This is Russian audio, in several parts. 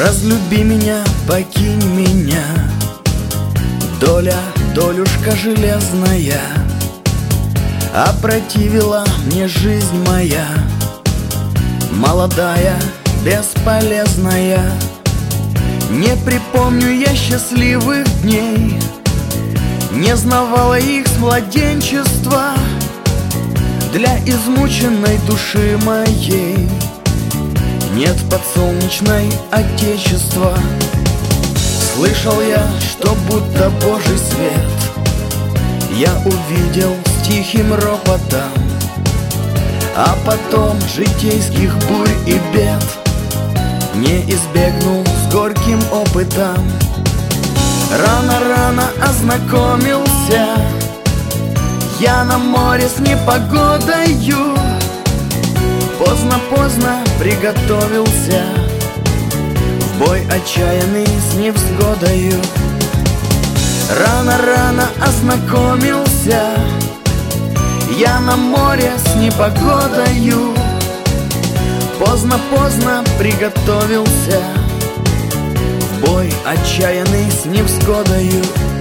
Разлюби меня, покинь меня, доля, долюшка железная, опротивила мне жизнь моя, молодая, бесполезная. Не припомню я счастливых дней, не знавала их с младенчества. Для измученной души моей нет подсолнечной отечества. Слышал я, что будто Божий свет я увидел с тихим ропотом, а потом житейских бурь и бед не избегнул с горьким опытом. Рано-рано ознакомился я на море с непогодою, поздно-поздно приготовился в бой отчаянный с невзгодою. Рано-рано ознакомился я на море с непогодою, поздно-поздно приготовился в бой отчаянный с невзгодою.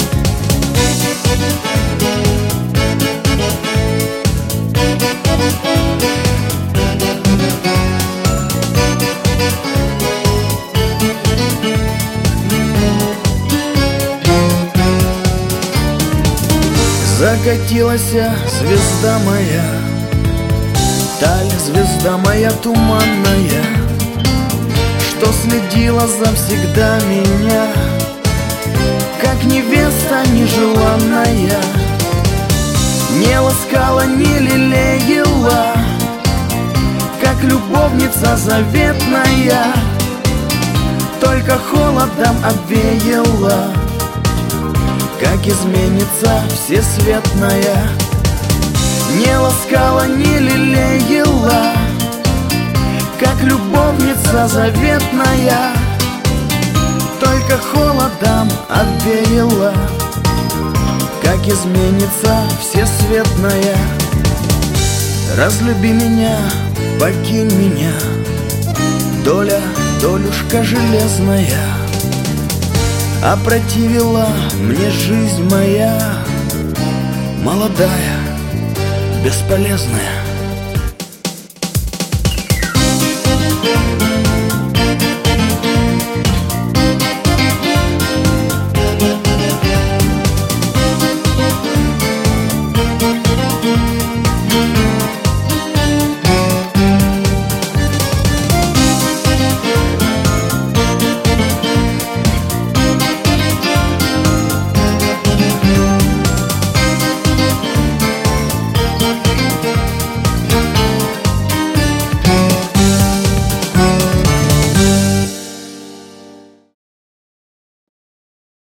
Закатилась звезда моя, таль, звезда моя туманная, что следила завсегда меня, как невеста нежеланная. Не ласкала, не лелеяла, как любовница заветная, только холодом обвеяла, как изменница всесветная. Не ласкала, не лелеяла, как любовница заветная, только холодом обвеяла, как изменница всесветная. Разлюби меня, покинь меня, доля, долюшка железная, опротивила мне жизнь моя, молодая, бесполезная.